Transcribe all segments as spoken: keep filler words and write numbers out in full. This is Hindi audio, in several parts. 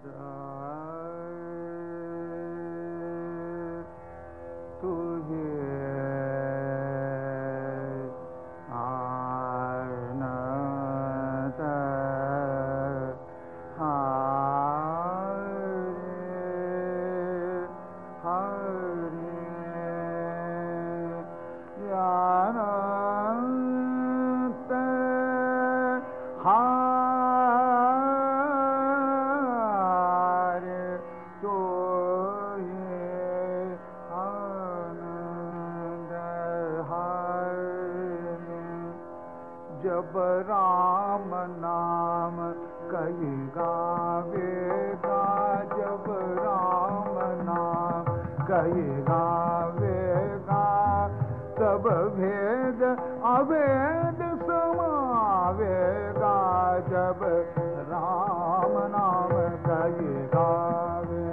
जब राम नाम कही गावेगा, जब राम नाम कही गावेगा, तब भेद अभेद समावेगा। जब राम नाम कही गावे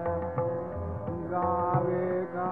गावेगा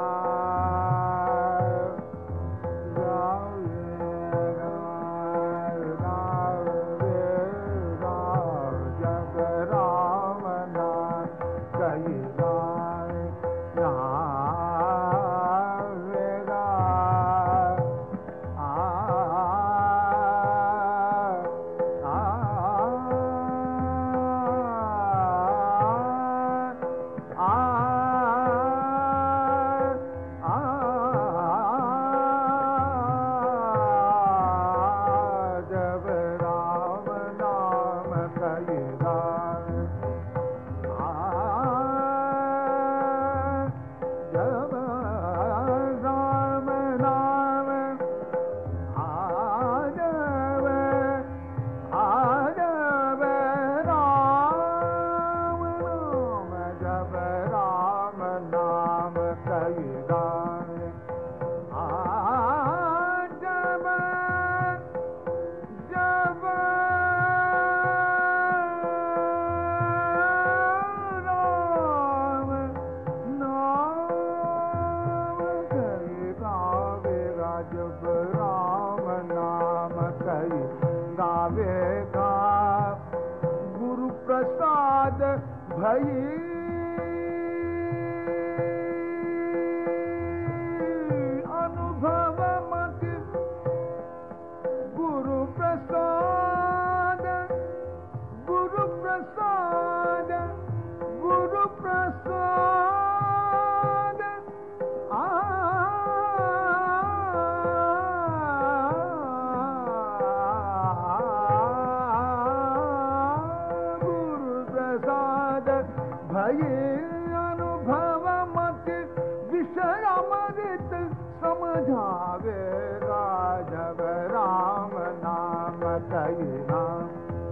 भई अनुभव मत गुरु प्रसाद, गुरु प्रसाद, गुरु प्रसाद। आ भई अनुभव मत विषय अमृत समझावेगा। जब राम नाम कही नाम,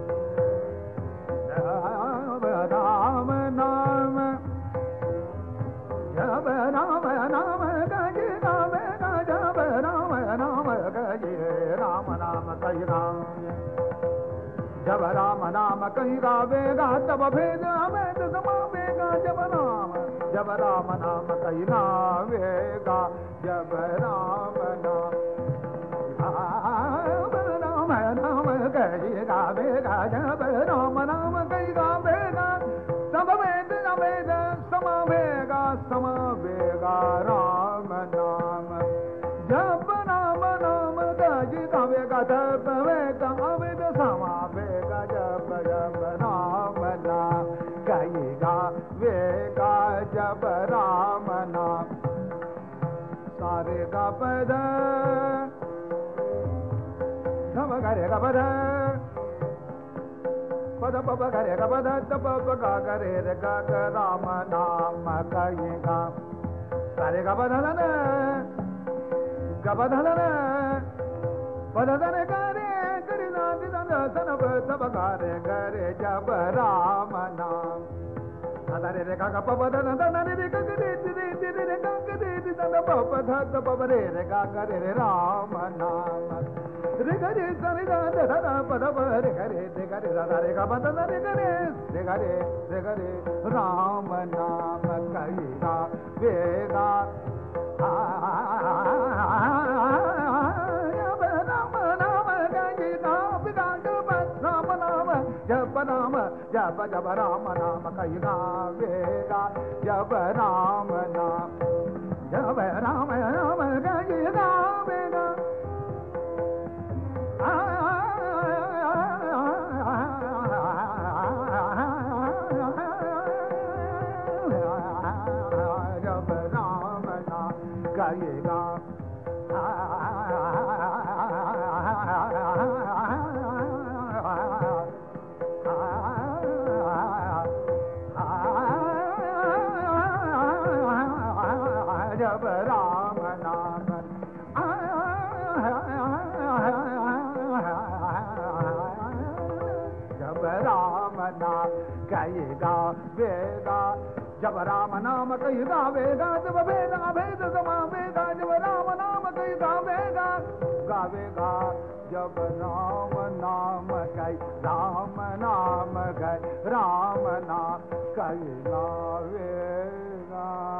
जब राम नाम, जब राम नाम कही गावेगा, जब राम नाम कही राम नाम कही नाम, जब राम नाम कही गावेगा, तब भेद अभेद समावेगा। जब राम जब राम नाम कही गावेगा, जब राम नाम राम नाम कही गावेगा, जब राम नाम कही गावेगा, तब भेद अभेद समावेगा, समावेगा। राम नाम जब राम नाम कही गावेगा, तब भेद अभेद समावेगा। जब जब राम नाम कही गावेगा, जब राम नाम सारे का पद धम करे का पद पद पप करे का पद तप गा करे रे गा राम नाम कही गा सारे का पद धन गा पद धन पद धन करे सन सब गारे गरे जब राम नाम रे रे गा पप धन धन रे रे गा रे रे रे रे गा रे रे धन पप धन पप रे रे गा रे रे राम नाम रे गा रे सरे दा धा धा पद रे गा रे रे गा रे दा रे गा पद रे गा रे रे गा रे रे गा रे राम नाम कही गा वेगा जब नाम जब जब राम नाम कई गावेगा जब राम नाम जब राम नाम कई गावेगा जब राम नाम गाएगा जब राम नाम जब राम नाम कहेगा वेगा जब राम नाम कही गावेगा जब वेद अभेद समावेगा जब राम नाम कही गावेगा गावेगा जब राम नाम कही राम नाम कही राम नाम कही गावेगा